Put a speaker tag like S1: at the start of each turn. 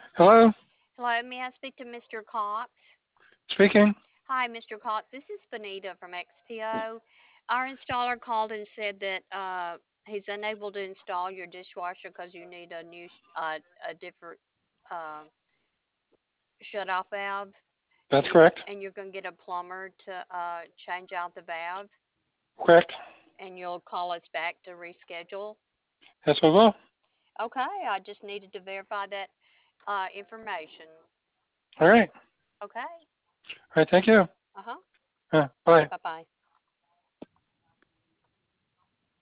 S1: Hello,
S2: Hello, may I speak to Mr. Cox?
S1: speaking.
S2: Hi, Mr. Cox. This is Benita from XPO. Our installer called and said that he's unable to install your dishwasher because you need a different uh, shut-off valve,
S1: That's
S2: and
S1: correct.
S2: you're going to get a plumber to change out the valve,
S1: Correct.
S2: and you'll call us back to reschedule.
S1: Yes, we will.
S2: Okay, I just needed to verify that information.
S1: All right.
S2: Okay.
S1: All right. Thank you.
S2: Uh huh.
S1: Bye.
S2: Bye bye.